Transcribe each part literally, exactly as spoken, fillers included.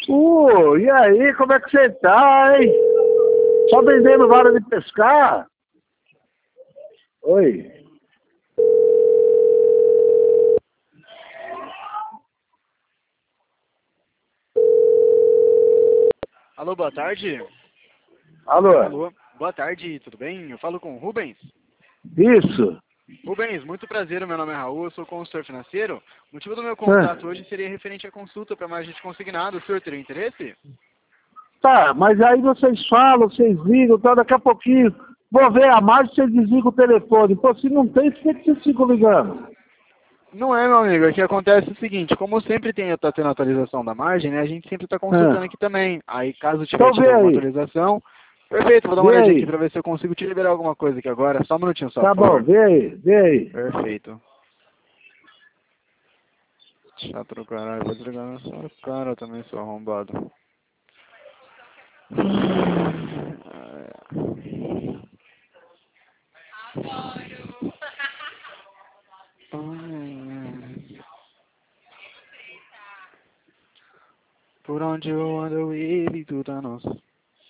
Uh, e aí, como é que você tá, hein? Só vendendo vara de pescar? Oi. Alô, boa tarde. Alô? Alô, boa tarde, tudo bem? Eu falo com o Rubens. Isso. Rubens, muito prazer, meu nome é Raul, eu sou consultor financeiro. O motivo do meu É. contato hoje seria referente à consulta para margem de consignado. O senhor teria interesse? Tá, mas aí vocês falam, vocês ligam, tá, daqui a pouquinho. Vou ver a margem, vocês desligam o telefone. Pô, se não tem, por que que vocês ficam ligando? Não é, meu amigo. O que acontece é o seguinte, como sempre tem, tá tendo atualização da margem, né? A gente sempre está consultando É. aqui também. Aí, caso tiver Então tido vê alguma aí. atualização... Perfeito, vou dar uma Vê olhadinha aqui aí. para ver se eu consigo te liberar alguma coisa aqui agora. Só um minutinho só, Tá por bom, favor. vê aí, vê aí. Perfeito. Chato do caralho, vou desligar na sua cara também, seu arrombado. Por onde eu ando, eu ele tudo é nosso.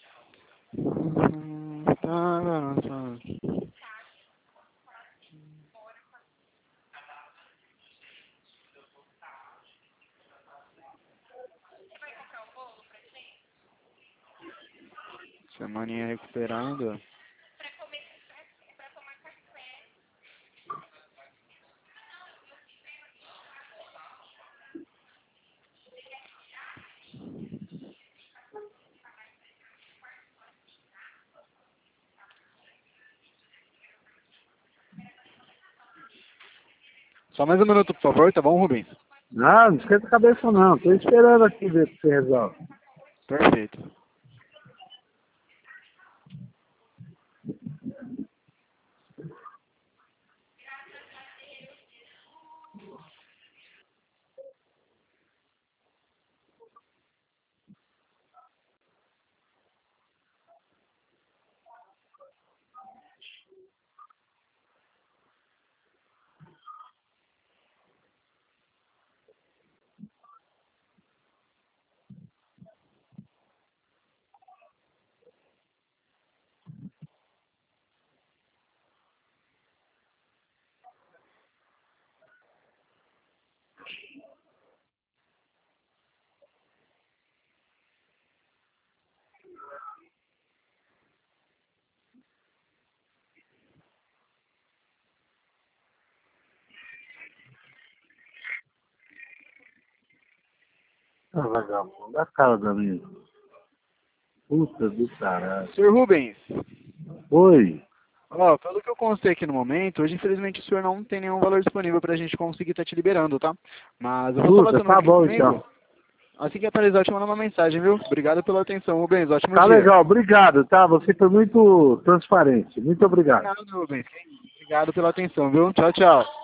Semaninha recuperando. Só mais um minuto, por favor, tá bom, Rubens? Não, não esquenta a cabeça não. Tô esperando aqui ver se você resolve. Perfeito. Ah, vagabundo, a cara da minha. Puta do caralho. senhor Rubens, Oi. ó, pelo que eu constei aqui no momento, hoje infelizmente o senhor não tem nenhum valor disponível pra gente conseguir estar te liberando, tá? Mas eu vou só Puta, passando tá aqui bom comigo. então. Assim que atualizar, eu te mando uma mensagem, viu? Obrigado pela atenção, Rubens. Ótimo Tá dia. legal, obrigado, tá? Você foi muito transparente. Muito Por obrigado. nada, Rubens. Obrigado pela atenção, viu? Tchau, tchau.